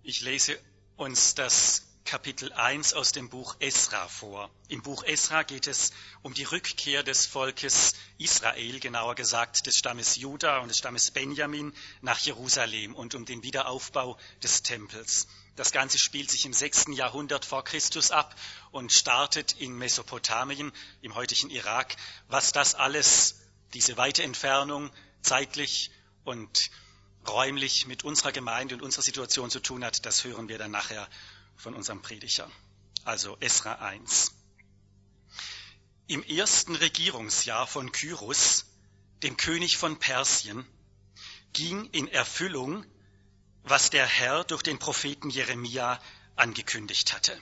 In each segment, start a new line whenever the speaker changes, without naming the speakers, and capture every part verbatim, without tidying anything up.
Ich lese uns das Kapitel eins aus dem Buch Esra vor. Im Buch Esra geht es um die Rückkehr des Volkes Israel, genauer gesagt des Stammes Juda und des Stammes Benjamin nach Jerusalem und um den Wiederaufbau des Tempels. Das Ganze spielt sich im sechsten Jahrhundert vor Christus ab und startet in Mesopotamien, im heutigen Irak. Was das alles, diese weite Entfernung, zeitlich und räumlich mit unserer Gemeinde und unserer Situation zu tun hat, das hören wir dann nachher von unserem Prediger. Also Esra eins. Im ersten Regierungsjahr von Kyrus, dem König von Persien, ging in Erfüllung, was der Herr durch den Propheten Jeremia angekündigt hatte.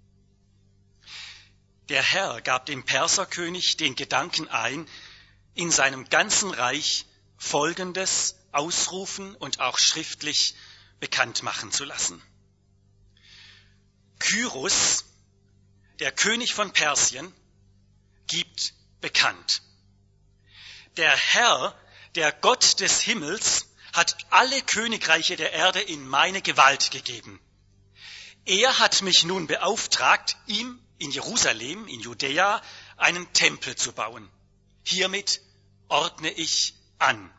Der Herr gab dem Perserkönig den Gedanken ein, in seinem ganzen Reich Folgendes ausrufen und auch schriftlich bekannt machen zu lassen. Kyrus, der König von Persien, gibt bekannt: Der Herr, der Gott des Himmels, hat alle Königreiche der Erde in meine Gewalt gegeben. Er hat mich nun beauftragt, ihm in Jerusalem, in Judäa, einen Tempel zu bauen. Hiermit ordne ich an.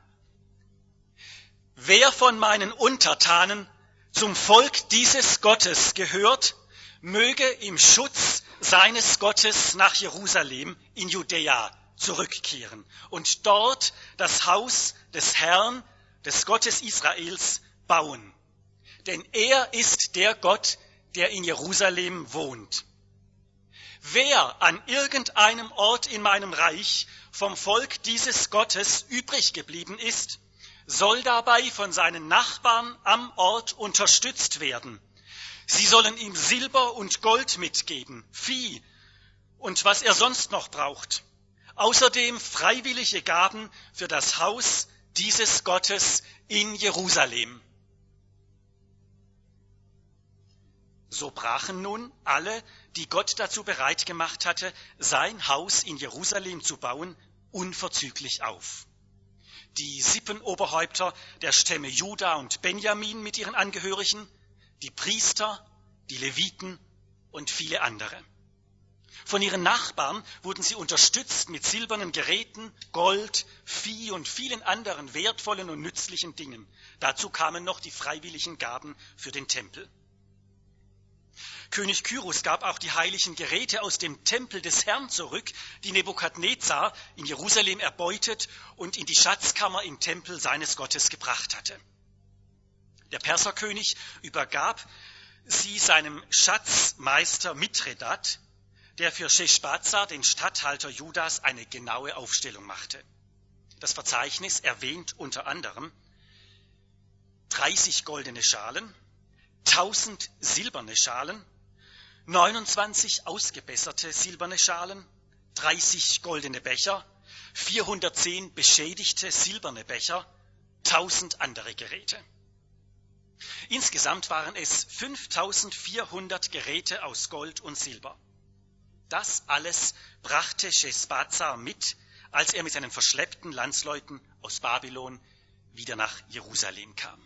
Wer von meinen Untertanen zum Volk dieses Gottes gehört, möge im Schutz seines Gottes nach Jerusalem in Judäa zurückkehren und dort das Haus des Herrn, des Gottes Israels, bauen. Denn er ist der Gott, der in Jerusalem wohnt. Wer an irgendeinem Ort in meinem Reich vom Volk dieses Gottes übrig geblieben ist, soll dabei von seinen Nachbarn am Ort unterstützt werden. Sie sollen ihm Silber und Gold mitgeben, Vieh und was er sonst noch braucht. Außerdem freiwillige Gaben für das Haus dieses Gottes in Jerusalem. So brachen nun alle, die Gott dazu bereit gemacht hatte, sein Haus in Jerusalem zu bauen, unverzüglich auf. Die Sippenoberhäupter der Stämme Juda und Benjamin mit ihren Angehörigen, die Priester, die Leviten und viele andere. Von ihren Nachbarn wurden sie unterstützt mit silbernen Geräten, Gold, Vieh und vielen anderen wertvollen und nützlichen Dingen. Dazu kamen noch die freiwilligen Gaben für den Tempel. König Kyrus gab auch die heiligen Geräte aus dem Tempel des Herrn zurück, die Nebukadnezar in Jerusalem erbeutet und in die Schatzkammer im Tempel seines Gottes gebracht hatte. Der Perserkönig übergab sie seinem Schatzmeister Mithredat, der für Scheshbazzar, den Statthalter Judas, eine genaue Aufstellung machte. Das Verzeichnis erwähnt unter anderem dreißig goldene Schalen, tausend silberne Schalen, neunundzwanzig ausgebesserte silberne Schalen, dreißig goldene Becher, vierhundertzehn beschädigte silberne Becher, tausend andere Geräte. Insgesamt waren es fünftausendvierhundert Geräte aus Gold und Silber. Das alles brachte Scheshbazzar mit, als er mit seinen verschleppten Landsleuten aus Babylon wieder nach Jerusalem kam.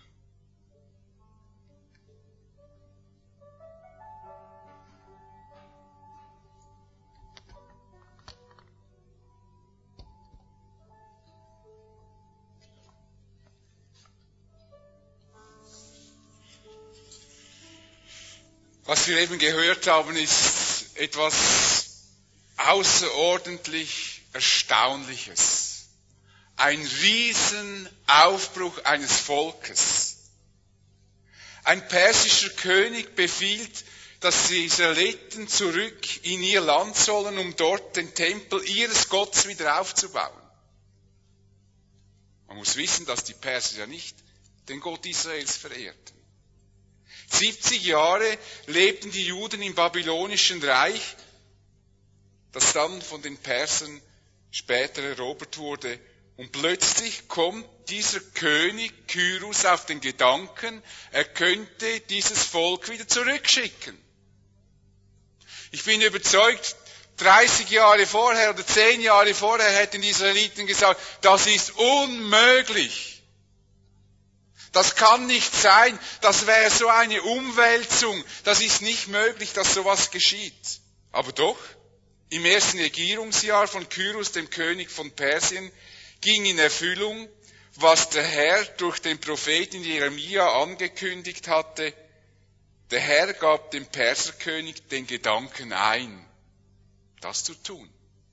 Was wir eben gehört haben, ist etwas außerordentlich Erstaunliches. Ein Riesenaufbruch eines Volkes. Ein persischer König befiehlt, dass die Israeliten zurück in ihr Land sollen, um dort den Tempel ihres Gottes wieder aufzubauen. Man muss wissen, dass die Perser ja nicht den Gott Israels verehrten. siebzig Jahre lebten die Juden im babylonischen Reich, das dann von den Persern später erobert wurde. Und plötzlich kommt dieser König Kyrus auf den Gedanken, er könnte dieses Volk wieder zurückschicken. Ich bin überzeugt, dreißig Jahre vorher oder zehn Jahre vorher hätten die Israeliten gesagt, das ist unmöglich. Das kann nicht sein. Das wäre so eine Umwälzung. Das ist nicht möglich, dass sowas geschieht. Aber doch, im ersten Regierungsjahr von Kyros, dem König von Persien, ging in Erfüllung, was der Herr durch den Propheten Jeremia angekündigt hatte. Der Herr gab dem Perserkönig den Gedanken ein, das zu tun.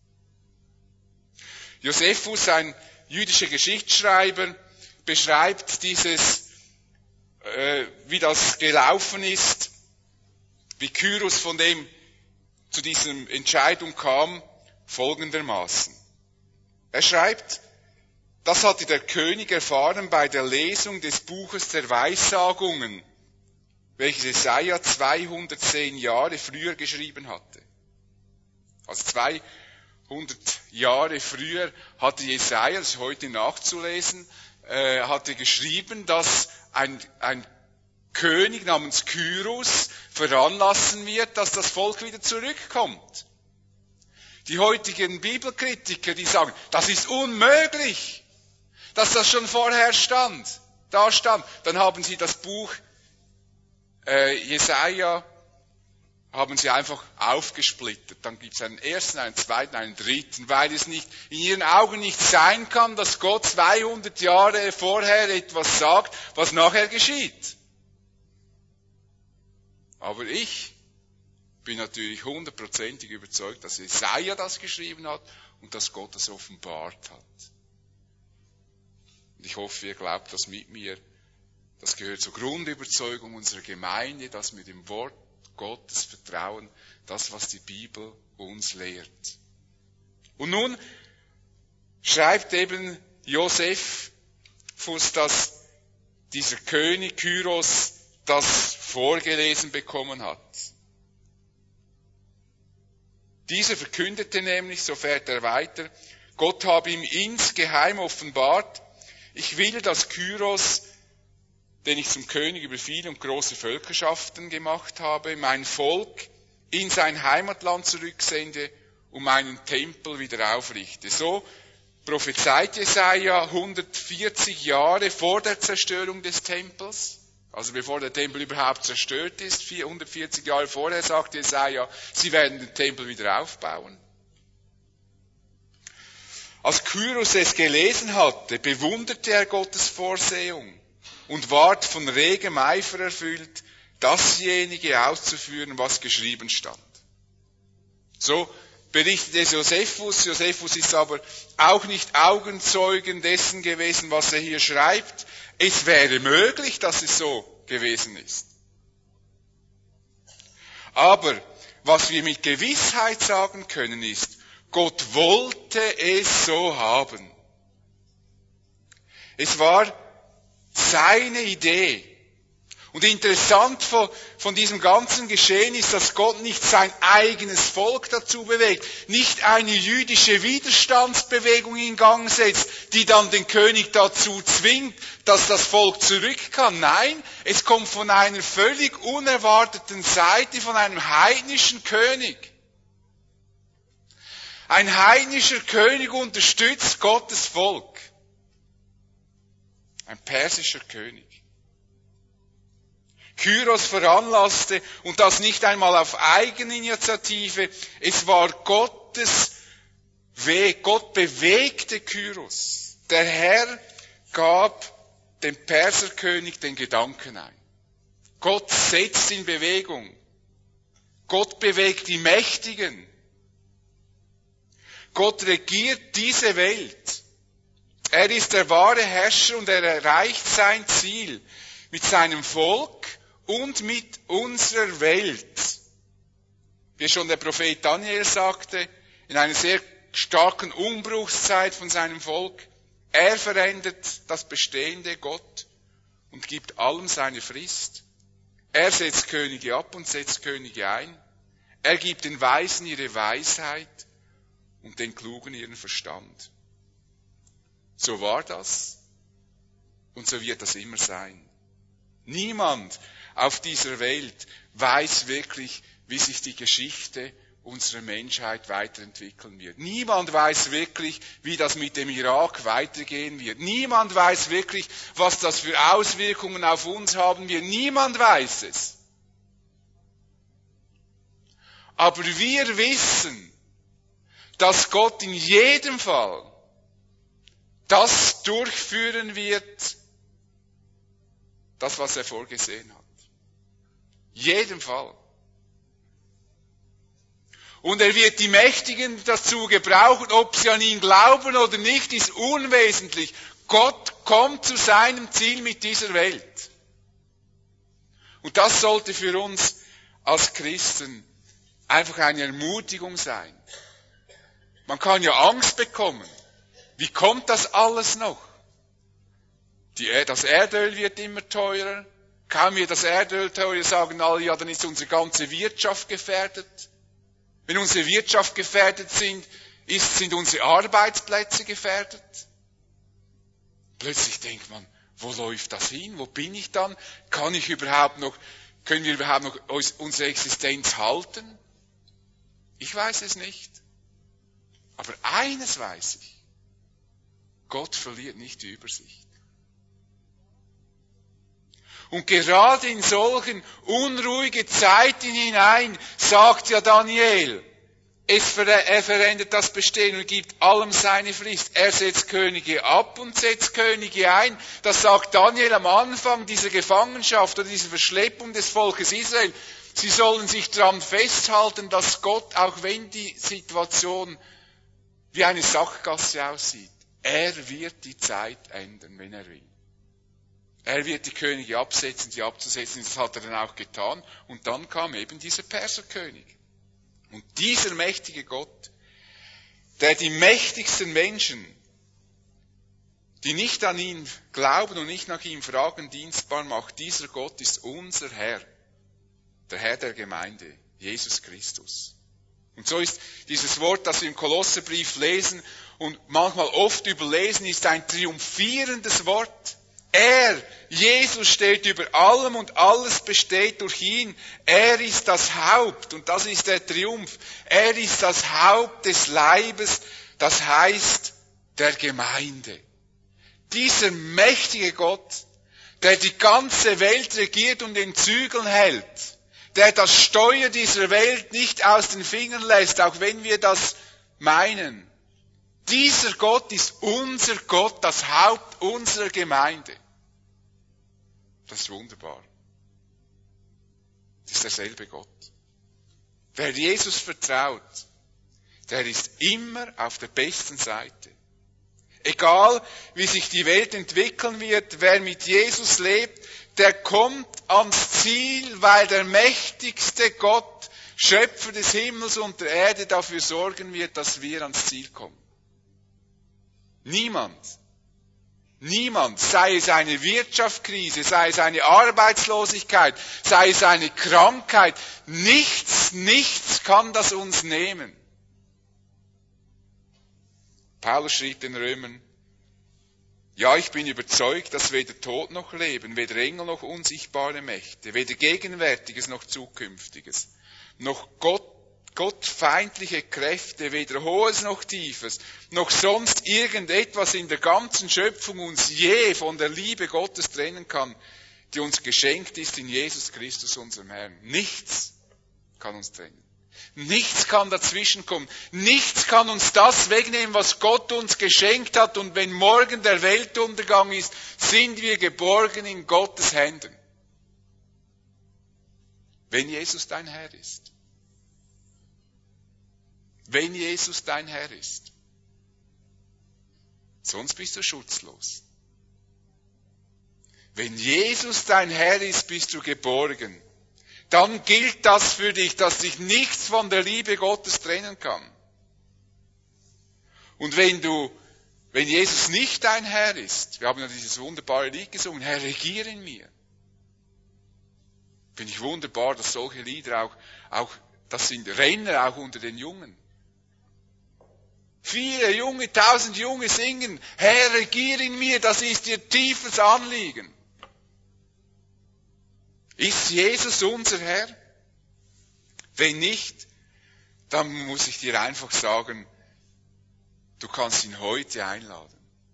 Josephus, ein jüdischer Geschichtsschreiber, beschreibt dieses, äh, wie das gelaufen ist, wie Kyros von dem zu dieser Entscheidung kam, folgendermaßen. Er schreibt, das hatte der König erfahren bei der Lesung des Buches der Weissagungen, welches Jesaja zweihundertzehn Jahre früher geschrieben hatte. Also zweihundert Jahre früher hatte Jesaja, das ist heute nachzulesen, äh, hatte geschrieben, dass ein, ein König namens Kyros veranlassen wird, dass das Volk wieder zurückkommt. Die heutigen Bibelkritiker, die sagen, das ist unmöglich, dass das schon vorher stand, da stand. Dann haben sie das Buch äh, Jesaja, haben sie einfach aufgesplittert. Dann gibt es einen ersten, einen zweiten, einen dritten, weil es nicht in ihren Augen nicht sein kann, dass Gott zweihundert Jahre vorher etwas sagt, was nachher geschieht. Aber ich bin natürlich hundertprozentig überzeugt, dass Jesaja das geschrieben hat und dass Gott das offenbart hat. Und ich hoffe, ihr glaubt das mit mir. Das gehört zur Grundüberzeugung unserer Gemeinde, dass wir dem Wort Gottes vertrauen, das, was die Bibel uns lehrt. Und nun schreibt eben Josephus, dass dieser König Kyros das vorgelesen bekommen hat. Dieser verkündete nämlich, so fährt er weiter, Gott habe ihm insgeheim offenbart, ich will, dass Kyros, den ich zum König über viele und große Völkerschaften gemacht habe, mein Volk in sein Heimatland zurücksende und meinen Tempel wieder aufrichte. So prophezeit Jesaja hundertvierzig Jahre vor der Zerstörung des Tempels. Also bevor der Tempel überhaupt zerstört ist, hundertvierzig Jahre vorher sagt Jesaja, sie werden den Tempel wieder aufbauen. Als Kyros es gelesen hatte, bewunderte er Gottes Vorsehung und ward von regem Eifer erfüllt, dasjenige auszuführen, was geschrieben stand. So berichtet es Josephus. Josephus ist aber auch nicht Augenzeugen dessen gewesen, was er hier schreibt. Es wäre möglich, dass es so gewesen ist. Aber was wir mit Gewissheit sagen können ist, Gott wollte es so haben. Es war seine Idee. Und interessant von, von diesem ganzen Geschehen ist, dass Gott nicht sein eigenes Volk dazu bewegt, nicht eine jüdische Widerstandsbewegung in Gang setzt, die dann den König dazu zwingt, dass das Volk zurück kann. Nein, es kommt von einer völlig unerwarteten Seite, von einem heidnischen König. Ein heidnischer König unterstützt Gottes Volk. Ein persischer König. Kyros veranlasste, und das nicht einmal auf Eigeninitiative, es war Gottes Weg, Gott bewegte Kyros. Der Herr gab dem Perserkönig den Gedanken ein. Gott setzt in Bewegung. Gott bewegt die Mächtigen. Gott regiert diese Welt. Er ist der wahre Herrscher und er erreicht sein Ziel mit seinem Volk und mit unserer Welt. Wie schon der Prophet Daniel sagte, in einer sehr starken Umbruchszeit von seinem Volk, er verändert das bestehende Gott und gibt allem seine Frist. Er setzt Könige ab und setzt Könige ein. Er gibt den Weisen ihre Weisheit und den Klugen ihren Verstand. So war das und so wird das immer sein. Niemand auf dieser Welt weiß wirklich, wie sich die Geschichte unsere Menschheit weiterentwickeln wird. Niemand weiß wirklich, wie das mit dem Irak weitergehen wird. Niemand weiß wirklich, was das für Auswirkungen auf uns haben wird. Niemand weiß es. Aber wir wissen, dass Gott in jedem Fall das durchführen wird, das, was er vorgesehen hat. Jedem Fall. Und er wird die Mächtigen dazu gebrauchen, ob sie an ihn glauben oder nicht, ist unwesentlich. Gott kommt zu seinem Ziel mit dieser Welt. Und das sollte für uns als Christen einfach eine Ermutigung sein. Man kann ja Angst bekommen. Wie kommt das alles noch? Die, das Erdöl wird immer teurer. Kaum wir das Erdöl teurer, sagen alle, ja, dann ist unsere ganze Wirtschaft gefährdet. Wenn unsere Wirtschaft gefährdet sind, ist, sind unsere Arbeitsplätze gefährdet. Plötzlich denkt man, wo läuft das hin? Wo bin ich dann? Kann ich überhaupt noch, können wir überhaupt noch unsere Existenz halten? Ich weiß es nicht. Aber eines weiß ich. Gott verliert nicht die Übersicht. Und gerade in solchen unruhigen Zeiten hinein sagt ja Daniel, es ver- er verändert das Bestehen und gibt allem seine Frist. Er setzt Könige ab und setzt Könige ein. Das sagt Daniel am Anfang dieser Gefangenschaft oder dieser Verschleppung des Volkes Israel. Sie sollen sich daran festhalten, dass Gott, auch wenn die Situation wie eine Sackgasse aussieht, er wird die Zeit ändern, wenn er will. Er wird die Könige absetzen, die abzusetzen, das hat er dann auch getan. Und dann kam eben dieser Perserkönig. Und dieser mächtige Gott, der die mächtigsten Menschen, die nicht an ihn glauben und nicht nach ihm fragen, dienstbar macht, dieser Gott ist unser Herr, der Herr der Gemeinde, Jesus Christus. Und so ist dieses Wort, das wir im Kolosserbrief lesen und manchmal oft überlesen, ist ein triumphierendes Wort. Er, Jesus, steht über allem und alles besteht durch ihn. Er ist das Haupt und das ist der Triumph. Er ist das Haupt des Leibes, das heißt der Gemeinde. Dieser mächtige Gott, der die ganze Welt regiert und in Zügeln hält, der das Steuer dieser Welt nicht aus den Fingern lässt, auch wenn wir das meinen. Dieser Gott ist unser Gott, das Haupt unserer Gemeinde. Das ist wunderbar. Das ist derselbe Gott. Wer Jesus vertraut, der ist immer auf der besten Seite. Egal, wie sich die Welt entwickeln wird, wer mit Jesus lebt, der kommt ans Ziel, weil der mächtigste Gott, Schöpfer des Himmels und der Erde, dafür sorgen wird, dass wir ans Ziel kommen. Niemand, niemand, sei es eine Wirtschaftskrise, sei es eine Arbeitslosigkeit, sei es eine Krankheit, nichts, nichts kann das uns nehmen. Paulus schrieb den Römern, ja, ich bin überzeugt, dass weder Tod noch Leben, weder Engel noch unsichtbare Mächte, weder Gegenwärtiges noch Zukünftiges, noch Gott, gottfeindliche Kräfte, weder Hohes noch Tiefes, noch sonst irgendetwas in der ganzen Schöpfung uns je von der Liebe Gottes trennen kann, die uns geschenkt ist in Jesus Christus, unserem Herrn. Nichts kann uns trennen. Nichts kann dazwischenkommen. Nichts kann uns das wegnehmen, was Gott uns geschenkt hat. Und wenn morgen der Weltuntergang ist, sind wir geborgen in Gottes Händen. Wenn Jesus dein Herr ist. Wenn Jesus dein Herr ist. Sonst bist du schutzlos. Wenn Jesus dein Herr ist, bist du geborgen. Dann gilt das für dich, dass dich nichts von der Liebe Gottes trennen kann. Und wenn du, wenn Jesus nicht dein Herr ist, wir haben ja dieses wunderbare Lied gesungen, Herr, regiere in mir. Finde ich wunderbar, dass solche Lieder auch, auch, das sind Renner auch unter den Jungen. Viele Junge, tausend Junge singen, Herr, regiere in mir, das ist ihr tiefes Anliegen. Ist Jesus unser Herr? Wenn nicht, dann muss ich dir einfach sagen, du kannst ihn heute einladen.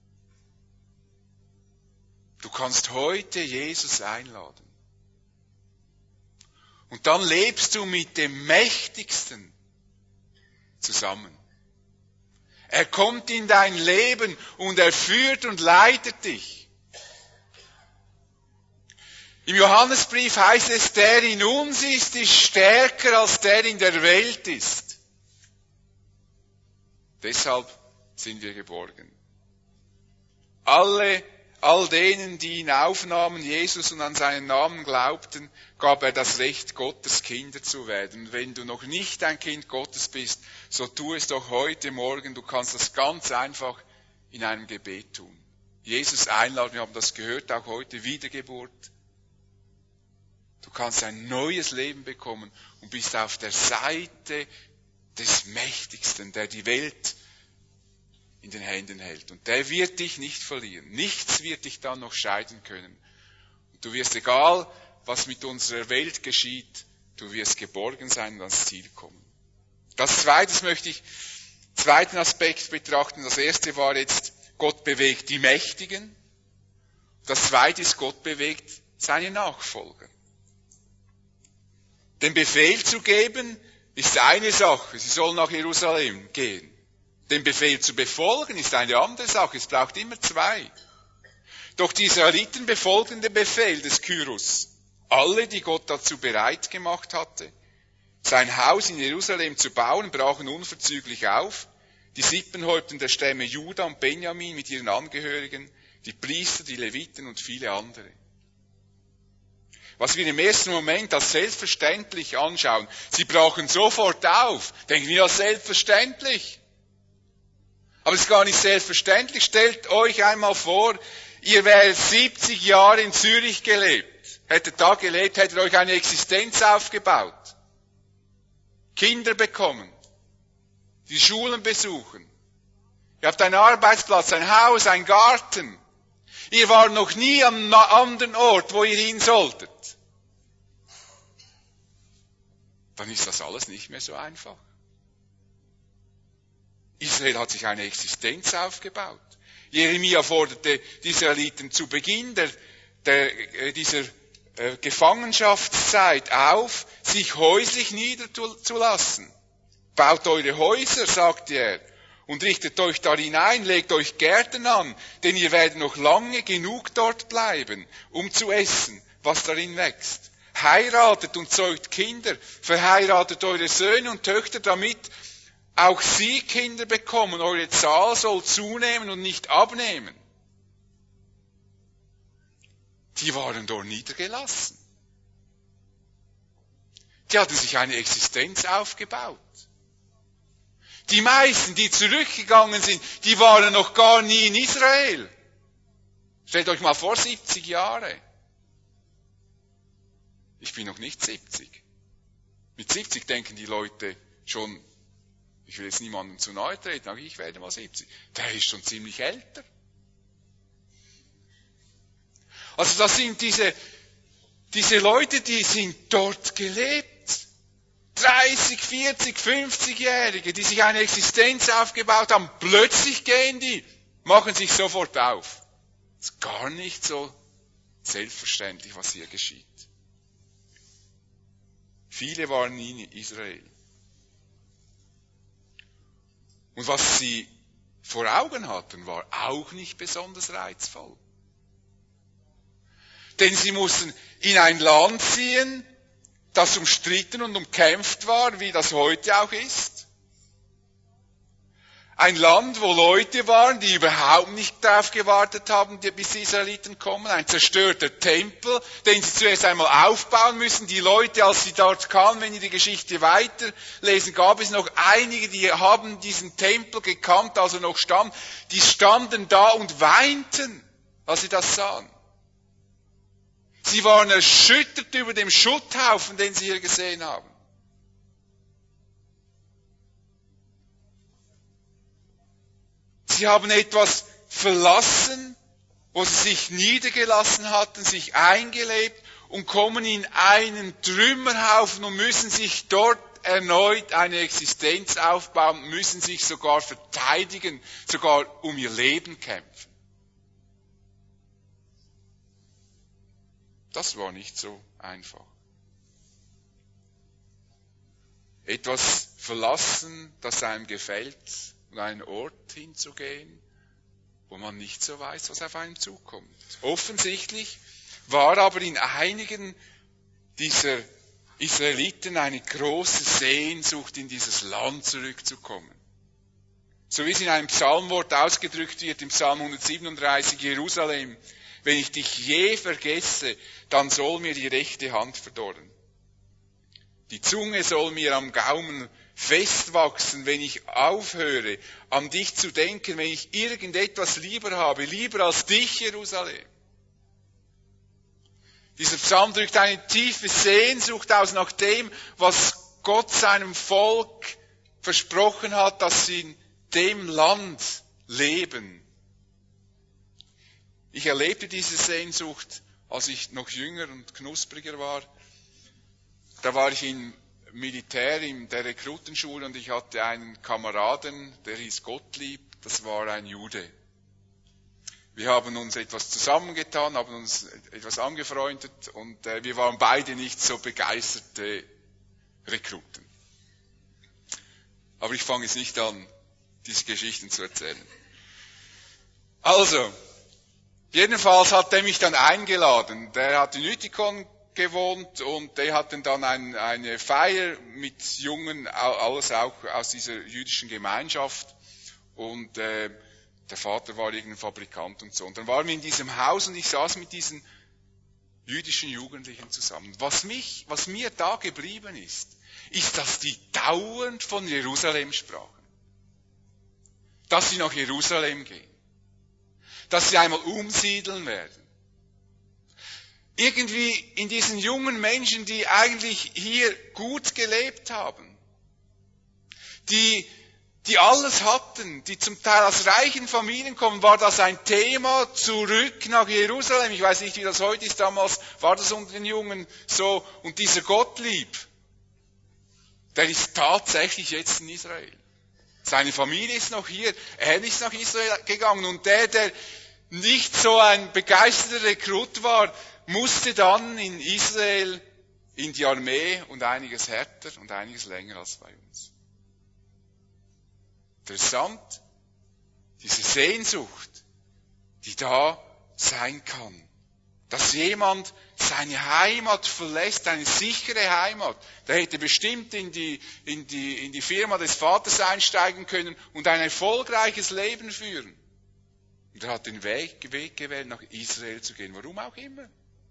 Du kannst heute Jesus einladen. Und dann lebst du mit dem Mächtigsten zusammen. Er kommt in dein Leben und er führt und leitet dich. Im Johannesbrief heißt es, der in uns ist, ist stärker als der in der Welt ist. Deshalb sind wir geborgen. Alle, all denen, die ihn aufnahmen, Jesus, und an seinen Namen glaubten, gab er das Recht, Gottes Kinder zu werden. Und wenn du noch nicht ein Kind Gottes bist, so tu es doch heute Morgen. Du kannst das ganz einfach in einem Gebet tun. Jesus einladen, wir haben das gehört, auch heute, Wiedergeburt. Du kannst ein neues Leben bekommen und bist auf der Seite des Mächtigsten, der die Welt in den Händen hält. Und der wird dich nicht verlieren. Nichts wird dich dann noch scheiden können. Und du wirst, egal was mit unserer Welt geschieht, du wirst geborgen sein und ans Ziel kommen. Das Zweite möchte ich, zweiten Aspekt betrachten. Das erste war jetzt, Gott bewegt die Mächtigen. Das zweite ist, Gott bewegt seine Nachfolger. Den Befehl zu geben, ist eine Sache. Sie sollen nach Jerusalem gehen. Den Befehl zu befolgen, ist eine andere Sache. Es braucht immer zwei. Doch die Israeliten befolgen den Befehl des Kyros. Alle, die Gott dazu bereit gemacht hatte, sein Haus in Jerusalem zu bauen, brachen unverzüglich auf. Die Sippenhäupter der Stämme Juda und Benjamin mit ihren Angehörigen, die Priester, die Leviten und viele andere. Was wir im ersten Moment als selbstverständlich anschauen, sie brachen sofort auf. Denken wir als selbstverständlich. Aber es ist gar nicht selbstverständlich. Stellt euch einmal vor, ihr wäret siebzig Jahre in Zürich gelebt. Hättet da gelebt, hättet euch eine Existenz aufgebaut. Kinder bekommen. Die Schulen besuchen. Ihr habt einen Arbeitsplatz, ein Haus, einen Garten. Ihr wart noch nie am anderen Ort, wo ihr hin solltet. Dann ist das alles nicht mehr so einfach. Israel hat sich eine Existenz aufgebaut. Jeremia forderte die Israeliten zu Beginn der, der, dieser äh, Gefangenschaftszeit auf, sich häuslich niederzulassen. Baut eure Häuser, sagte er, und richtet euch darin ein, legt euch Gärten an, denn ihr werdet noch lange genug dort bleiben, um zu essen, was darin wächst. Heiratet und zeugt Kinder, verheiratet eure Söhne und Töchter, damit auch sie Kinder bekommen. Eure Zahl soll zunehmen und nicht abnehmen. Die waren dort niedergelassen. Die hatten sich eine Existenz aufgebaut. Die meisten, die zurückgegangen sind, die waren noch gar nie in Israel. Stellt euch mal vor, siebzig Jahre. Ich bin noch nicht siebzig. Mit siebzig denken die Leute schon, ich will jetzt niemandem zu nahe treten, aber ich werde mal siebzig. Der ist schon ziemlich älter. Also das sind diese, diese Leute, die sind dort gelebt. dreißig, vierzig, fünfzigjährige, die sich eine Existenz aufgebaut haben, plötzlich gehen die, machen sich sofort auf. Das ist gar nicht so selbstverständlich, was hier geschieht. Viele waren nie in Israel. Und was sie vor Augen hatten, war auch nicht besonders reizvoll. Denn sie mussten in ein Land ziehen, das umstritten und umkämpft war, wie das heute auch ist. Ein Land, wo Leute waren, die überhaupt nicht darauf gewartet haben, bis die Israeliten kommen. Ein zerstörter Tempel, den sie zuerst einmal aufbauen müssen. Die Leute, als sie dort kamen, wenn ihr die Geschichte weiterlesen, gab es noch einige, die haben diesen Tempel gekannt, also noch stand. Die standen da und weinten, als sie das sahen. Sie waren erschüttert über den Schutthaufen, den sie hier gesehen haben. Sie haben etwas verlassen, wo sie sich niedergelassen hatten, sich eingelebt und kommen in einen Trümmerhaufen und müssen sich dort erneut eine Existenz aufbauen, müssen sich sogar verteidigen, sogar um ihr Leben kämpfen. Das war nicht so einfach. Etwas verlassen, das einem gefällt, und einen Ort hinzugehen, wo man nicht so weiß, was auf einem zukommt. Offensichtlich war aber in einigen dieser Israeliten eine große Sehnsucht, in dieses Land zurückzukommen. So wie es in einem Psalmwort ausgedrückt wird, im Psalm hundertsiebenunddreißig, Jerusalem, wenn ich dich je vergesse, dann soll mir die rechte Hand verdorren. Die Zunge soll mir am Gaumen festwachsen, wenn ich aufhöre, an dich zu denken, wenn ich irgendetwas lieber habe, lieber als dich, Jerusalem. Dieser Psalm drückt eine tiefe Sehnsucht aus nach dem, was Gott seinem Volk versprochen hat, dass sie in dem Land leben. Ich erlebte diese Sehnsucht, als ich noch jünger und knuspriger war. Da war ich im Militär, in der Rekrutenschule, und ich hatte einen Kameraden, der hieß Gottlieb, das war ein Jude. Wir haben uns etwas zusammengetan, haben uns etwas angefreundet, und äh, wir waren beide nicht so begeisterte Rekruten. Aber ich fange jetzt nicht an, diese Geschichten zu erzählen. Also, jedenfalls hat er mich dann eingeladen. Der hat in Uetikon gewohnt und der hatten dann ein, eine Feier mit Jungen, alles auch aus dieser jüdischen Gemeinschaft, und äh, der Vater war irgendein Fabrikant und so. Und dann waren wir in diesem Haus und ich saß mit diesen jüdischen Jugendlichen zusammen. Was mich, was mir da geblieben ist, ist, dass die dauernd von Jerusalem sprachen. Dass sie nach Jerusalem gehen. Dass sie einmal umsiedeln werden. Irgendwie in diesen jungen Menschen, die eigentlich hier gut gelebt haben, die, die alles hatten, die zum Teil aus reichen Familien kommen, war das ein Thema, zurück nach Jerusalem. Ich weiß nicht, wie das heute ist, damals war das unter den Jungen so. Und dieser Gottlieb, der ist tatsächlich jetzt in Israel. Seine Familie ist noch hier, er ist nach Israel gegangen, und der, der nicht so ein begeisterter Rekrut war, musste dann in Israel in die Armee, und einiges härter und einiges länger als bei uns. Interessant, diese Sehnsucht, die da sein kann. Dass jemand seine Heimat verlässt, eine sichere Heimat. Der hätte bestimmt in die, in die, in die Firma des Vaters einsteigen können und ein erfolgreiches Leben führen. Und er hat den Weg, Weg gewählt, nach Israel zu gehen. Warum auch immer.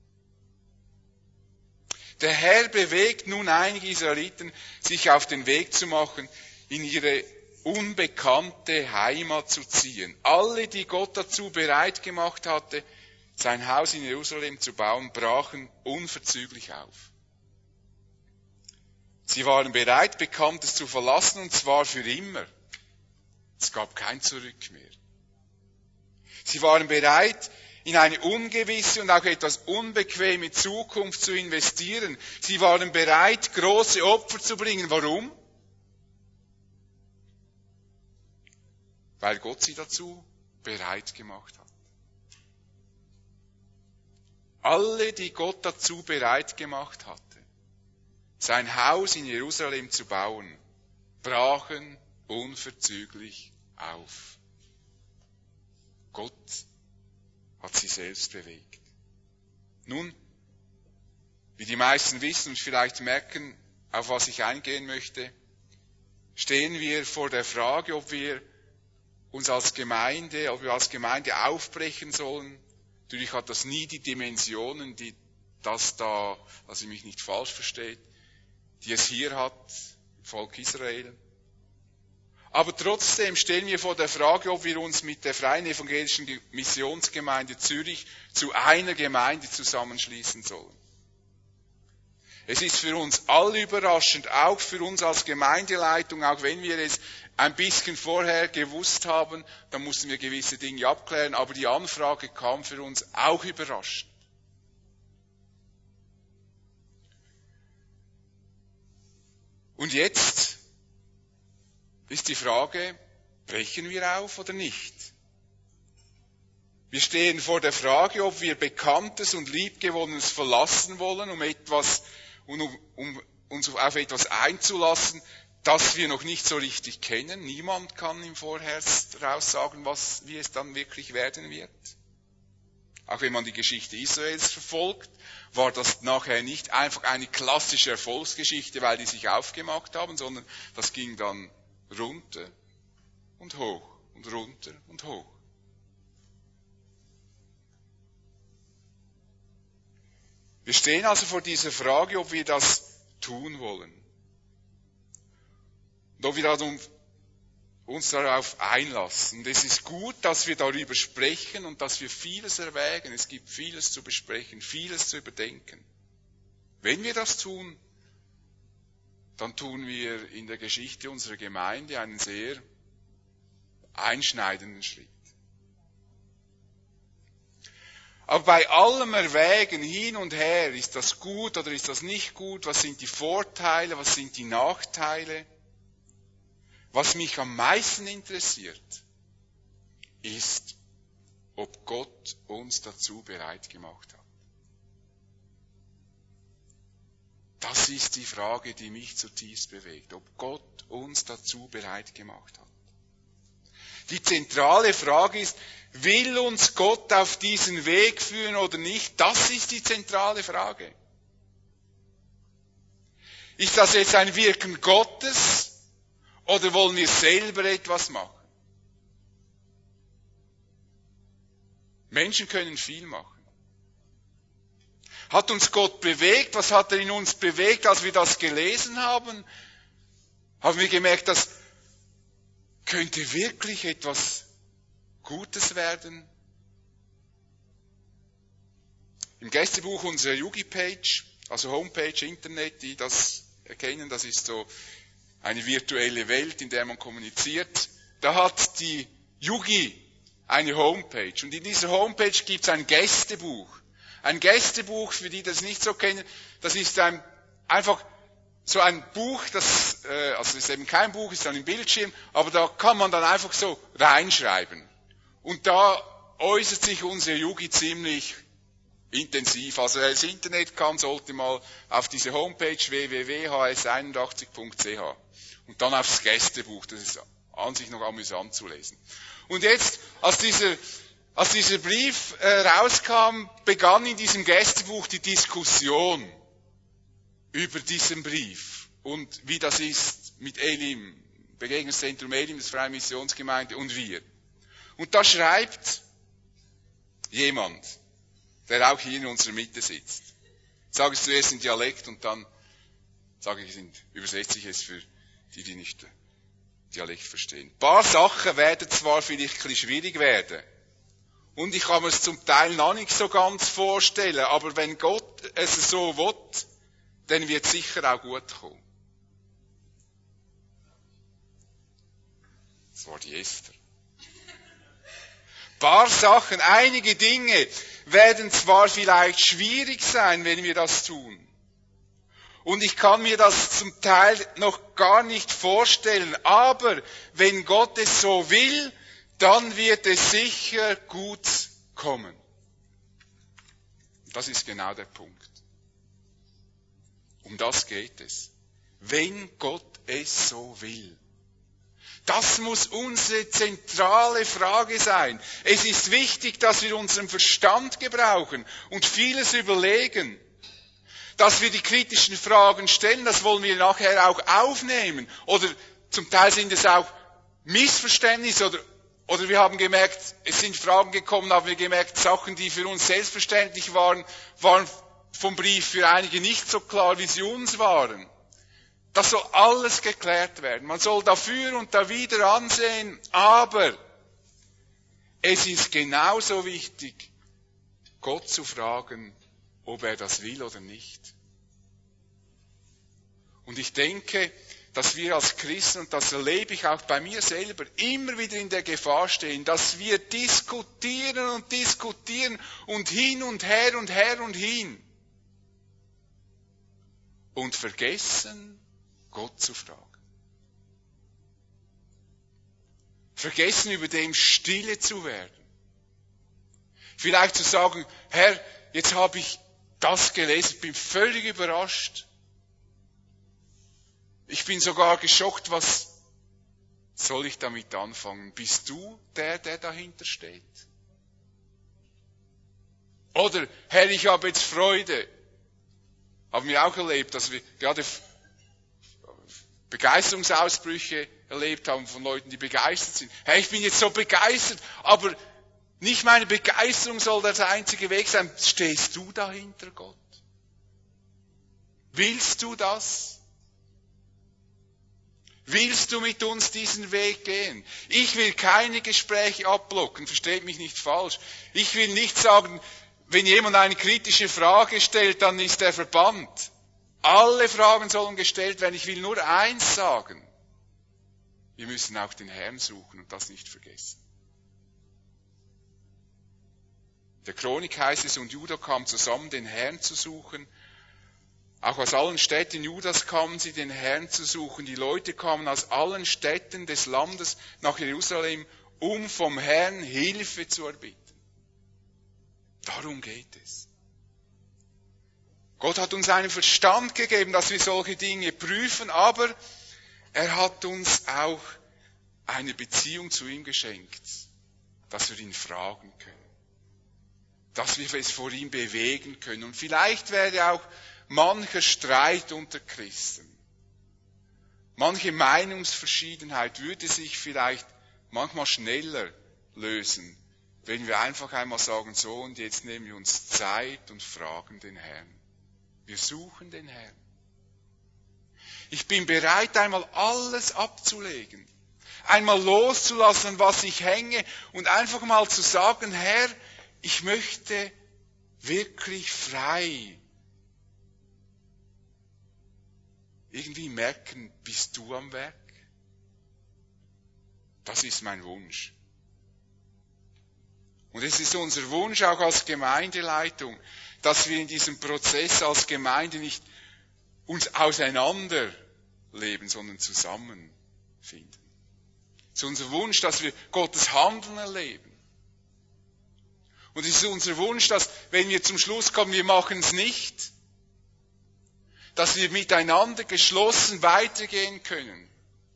Der Herr bewegt nun einige Israeliten, sich auf den Weg zu machen, in ihre unbekannte Heimat zu ziehen. Alle, die Gott dazu bereit gemacht hatte, sein Haus in Jerusalem zu bauen, brachen unverzüglich auf. Sie waren bereit, Bekanntes zu verlassen, und zwar für immer. Es gab kein Zurück mehr. Sie waren bereit, in eine ungewisse und auch etwas unbequeme Zukunft zu investieren. Sie waren bereit, große Opfer zu bringen. Warum? Weil Gott sie dazu bereit gemacht hat. Alle, die Gott dazu bereit gemacht hatte, sein Haus in Jerusalem zu bauen, brachen unverzüglich auf. Gott hat sie selbst bewegt. Nun, wie die meisten wissen und vielleicht merken, auf was ich eingehen möchte, stehen wir vor der Frage, ob wir uns als Gemeinde, ob wir als Gemeinde aufbrechen sollen. Natürlich hat das nie die Dimensionen, die das da, dass ihr mich nicht falsch versteht, die es hier hat, Volk Israel. Aber trotzdem stehen wir vor der Frage, ob wir uns mit der Freien Evangelischen Missionsgemeinde Zürich zu einer Gemeinde zusammenschließen sollen. Es ist für uns alle überraschend, auch für uns als Gemeindeleitung, auch wenn wir es ein bisschen vorher gewusst haben, dann mussten wir gewisse Dinge abklären, aber die Anfrage kam für uns auch überraschend. Und jetzt ist die Frage, brechen wir auf oder nicht? Wir stehen vor der Frage, ob wir Bekanntes und Liebgewonnenes verlassen wollen, um etwas, um, um uns auf etwas einzulassen, das wir noch nicht so richtig kennen. Niemand kann im Voraus sagen, was, wie es dann wirklich werden wird. Auch wenn man die Geschichte Israels verfolgt, war das nachher nicht einfach eine klassische Erfolgsgeschichte, weil die sich aufgemacht haben, sondern das ging dann runter und hoch und runter und hoch. Wir stehen also vor dieser Frage, ob wir das tun wollen. Und ob wir uns darauf einlassen. Und es ist gut, dass wir darüber sprechen und dass wir vieles erwägen. Es gibt vieles zu besprechen, vieles zu überdenken. Wenn wir das tun, dann tun wir in der Geschichte unserer Gemeinde einen sehr einschneidenden Schritt. Aber bei allem Erwägen hin und her, ist das gut oder ist das nicht gut, was sind die Vorteile, was sind die Nachteile? Was mich am meisten interessiert, ist, ob Gott uns dazu bereit gemacht hat. Das ist die Frage, die mich zutiefst bewegt, ob Gott uns dazu bereit gemacht hat. Die zentrale Frage ist, will uns Gott auf diesen Weg führen oder nicht? Das ist die zentrale Frage. Ist das jetzt ein Wirken Gottes oder wollen wir selber etwas machen? Menschen können viel machen. Hat uns Gott bewegt? Was hat er in uns bewegt, als wir das gelesen haben? Haben wir gemerkt, das könnte wirklich etwas Gutes werden? Im Gästebuch unserer Yugi-Page, also Homepage, Internet, die das erkennen, das ist so eine virtuelle Welt, in der man kommuniziert. Da hat die Yugi eine Homepage. Und in dieser Homepage gibt es ein Gästebuch. Ein Gästebuch, für die das nicht so kennen, das ist ein, einfach so ein Buch, das, äh, also ist eben kein Buch, ist dann im Bildschirm, aber da kann man dann einfach so reinschreiben. Und da äußert sich unsere Yugi ziemlich intensiv. Also wer das Internet kann, sollte mal auf diese Homepage w w w punkt h s einundachtzig punkt c h und dann aufs Gästebuch. Das ist an sich noch amüsant zu lesen. Und jetzt, als dieser, als dieser Brief äh, rauskam, begann in diesem Gästebuch die Diskussion über diesen Brief und wie das ist mit Elim, Begegnungszentrum Elim, das Freie Missionsgemeinde und wir. Und da schreibt jemand, der auch hier in unserer Mitte sitzt. Ich sage es zuerst in Dialekt und dann sage ich, übersetze ich es für die, die nicht Dialekt verstehen. Ein paar Sachen werden zwar vielleicht ein bisschen schwierig werden. Und ich kann mir es zum Teil noch nicht so ganz vorstellen, aber wenn Gott es so will, dann wird es sicher auch gut kommen. Das war die Esther. Ein paar Sachen, einige Dinge werden zwar vielleicht schwierig sein, wenn wir das tun. Und ich kann mir das zum Teil noch gar nicht vorstellen, aber wenn Gott es so will, dann wird es sicher gut kommen. Das ist genau der Punkt. Um das geht es. Wenn Gott es so will. Das muss unsere zentrale Frage sein. Es ist wichtig, dass wir unseren Verstand gebrauchen und vieles überlegen. Dass wir die kritischen Fragen stellen, das wollen wir nachher auch aufnehmen. Oder zum Teil sind es auch Missverständnisse oder, oder wir haben gemerkt, es sind Fragen gekommen, haben wir gemerkt, Sachen, die für uns selbstverständlich waren, waren vom Brief für einige nicht so klar, wie sie uns waren. Das soll alles geklärt werden. Man soll dafür und da wieder ansehen, aber es ist genauso wichtig, Gott zu fragen, ob er das will oder nicht. Und ich denke, dass wir als Christen, und das erlebe ich auch bei mir selber, immer wieder in der Gefahr stehen, dass wir diskutieren und diskutieren und hin und her und her und hin. Und vergessen, Gott zu fragen. Vergessen, über dem stille zu werden. Vielleicht zu sagen, Herr, jetzt habe ich das gelesen, bin völlig überrascht. Ich bin sogar geschockt, was soll ich damit anfangen? Bist du der, der dahinter steht? Oder, Herr, ich habe jetzt Freude. Haben wir auch erlebt, dass wir gerade Begeisterungsausbrüche erlebt haben von Leuten, die begeistert sind. Herr, ich bin jetzt so begeistert, aber nicht meine Begeisterung soll das einzige Weg sein. Stehst du dahinter, Gott? Willst du das? Willst du mit uns diesen Weg gehen? Ich will keine Gespräche abblocken, versteht mich nicht falsch. Ich will nicht sagen, wenn jemand eine kritische Frage stellt, dann ist er verbannt. Alle Fragen sollen gestellt werden. Ich will nur eins sagen. Wir müssen auch den Herrn suchen und das nicht vergessen. In der Chronik heißt es, und Juda kam zusammen, den Herrn zu suchen. Auch aus allen Städten Judas kamen sie, den Herrn zu suchen. Die Leute kamen aus allen Städten des Landes nach Jerusalem, um vom Herrn Hilfe zu erbitten. Darum geht es. Gott hat uns einen Verstand gegeben, dass wir solche Dinge prüfen, aber er hat uns auch eine Beziehung zu ihm geschenkt, dass wir ihn fragen können, dass wir es vor ihm bewegen können. Und vielleicht werde auch mancher Streit unter Christen, manche Meinungsverschiedenheit würde sich vielleicht manchmal schneller lösen, wenn wir einfach einmal sagen, so und jetzt nehmen wir uns Zeit und fragen den Herrn. Wir suchen den Herrn. Ich bin bereit, einmal alles abzulegen, einmal loszulassen, an was ich hänge und einfach mal zu sagen, Herr, ich möchte wirklich frei irgendwie merken, bist du am Werk? Das ist mein Wunsch. Und es ist unser Wunsch auch als Gemeindeleitung, dass wir in diesem Prozess als Gemeinde nicht uns auseinanderleben, sondern zusammenfinden. Es ist unser Wunsch, dass wir Gottes Handeln erleben. Und es ist unser Wunsch, dass, wenn wir zum Schluss kommen, wir machen es nicht, dass wir miteinander geschlossen weitergehen können.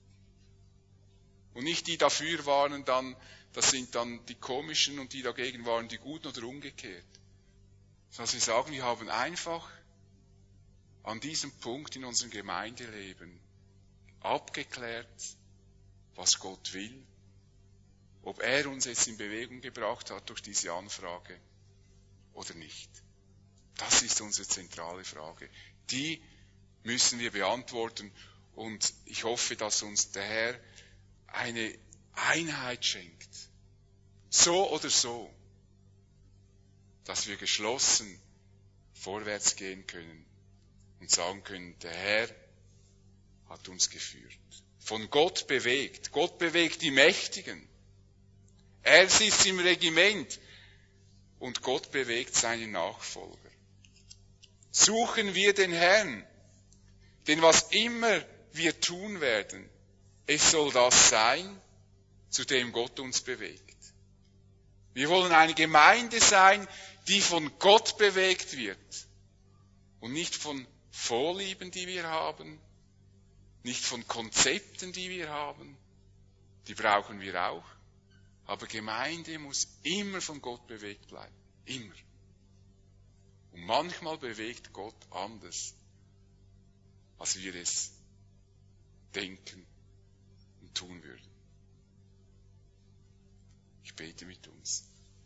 Und nicht die dafür waren dann, das sind dann die Komischen und die dagegen waren die Guten oder umgekehrt. Sondern wir sagen, wir haben einfach an diesem Punkt in unserem Gemeindeleben abgeklärt, was Gott will, ob er uns jetzt in Bewegung gebracht hat durch diese Anfrage oder nicht. Das ist unsere zentrale Frage. Die müssen wir beantworten und ich hoffe, dass uns der Herr eine Einheit schenkt. So oder so. Dass wir geschlossen vorwärts gehen können und sagen können, der Herr hat uns geführt. Von Gott bewegt. Gott bewegt die Mächtigen. Er sitzt im Regiment und Gott bewegt seine Nachfolger. Suchen wir den Herrn, denn was immer wir tun werden, es soll das sein, zu dem Gott uns bewegt. Wir wollen eine Gemeinde sein, die von Gott bewegt wird und nicht von Vorlieben, die wir haben, nicht von Konzepten, die wir haben, die brauchen wir auch, aber Gemeinde muss immer von Gott bewegt bleiben, immer. Und manchmal bewegt Gott anders, als wir es denken und tun würden. Ich bete mit uns.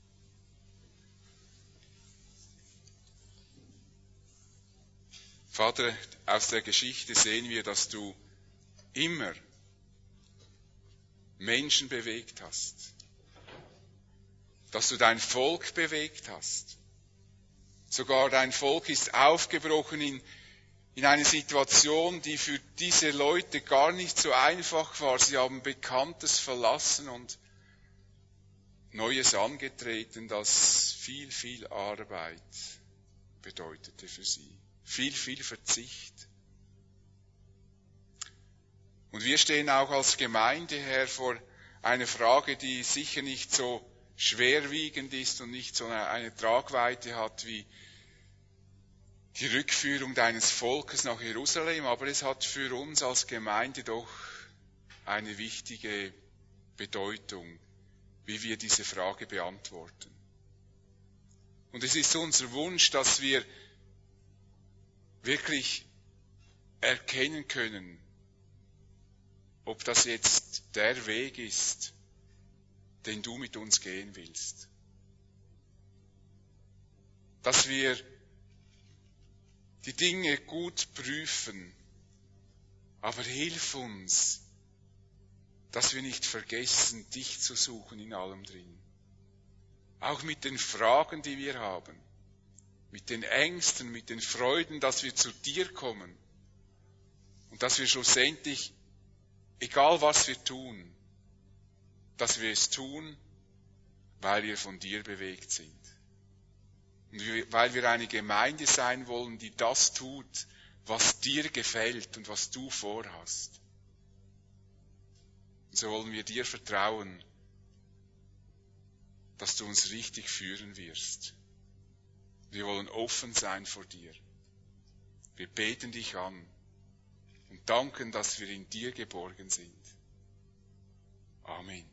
Vater, aus der Geschichte sehen wir, dass du immer Menschen bewegt hast. Dass du dein Volk bewegt hast. Sogar dein Volk ist aufgebrochen in, in eine Situation, die für diese Leute gar nicht so einfach war. Sie haben Bekanntes verlassen und Neues angetreten, das viel, viel Arbeit bedeutete für sie. Viel, viel Verzicht. Und wir stehen auch als Gemeinde, Herr, vor einer Frage, die sicher nicht so schwerwiegend ist und nicht so eine, eine Tragweite hat wie die Rückführung deines Volkes nach Jerusalem, aber es hat für uns als Gemeinde doch eine wichtige Bedeutung, wie wir diese Frage beantworten. Und es ist unser Wunsch, dass wir wirklich erkennen können, ob das jetzt der Weg ist, den du mit uns gehen willst. Dass wir die Dinge gut prüfen, aber hilf uns, dass wir nicht vergessen, dich zu suchen in allem drin. Auch mit den Fragen, die wir haben, mit den Ängsten, mit den Freuden, dass wir zu dir kommen und dass wir schlussendlich, egal was wir tun, dass wir es tun, weil wir von dir bewegt sind. Und weil wir eine Gemeinde sein wollen, die das tut, was dir gefällt und was du vorhast. Und so wollen wir dir vertrauen, dass du uns richtig führen wirst. Wir wollen offen sein vor dir. Wir beten dich an und danken, dass wir in dir geborgen sind. Amen.